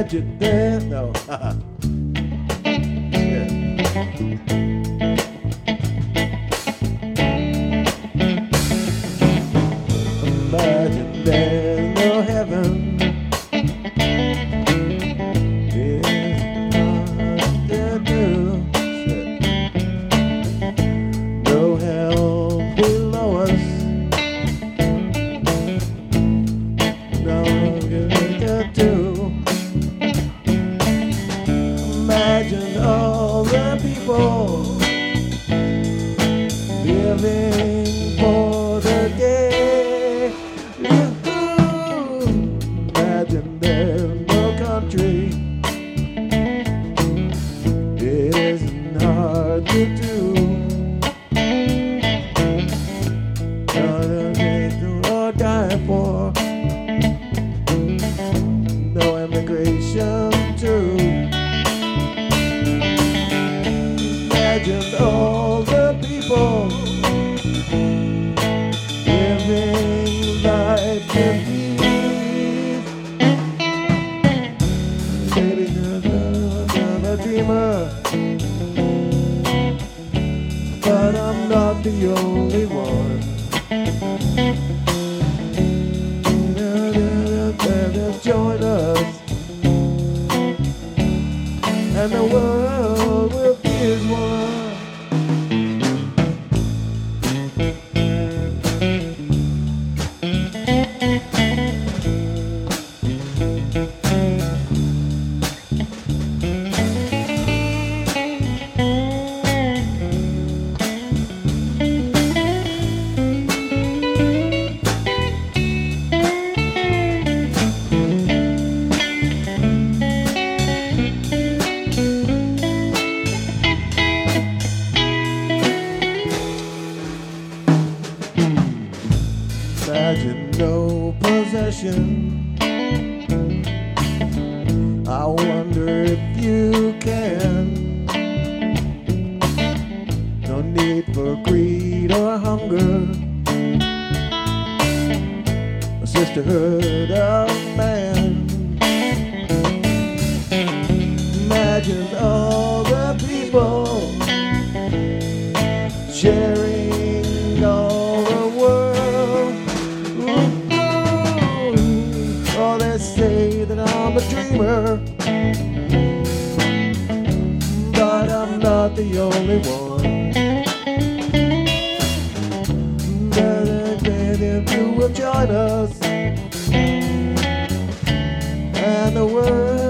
Imagine that. No. Yeah. Imagine there's no heaven. There's nothing to do. No hell below us. Nothing to do. Imagine all the people living for the day. Imagine there's no country. It isn't hard to do. Nothing to die for. No immigration too. Imagine all the people living life in peace. Maybe I'm a dreamer, but I'm not the only one. Join us, and the world will be as one. Imagine no possession. I wonder if you can. No need for greed or hunger. A sisterhood of man. Imagine all the people sharing all the world. Oh, they say that I'm a dreamer, but I'm not the only one. If you will join us, and the world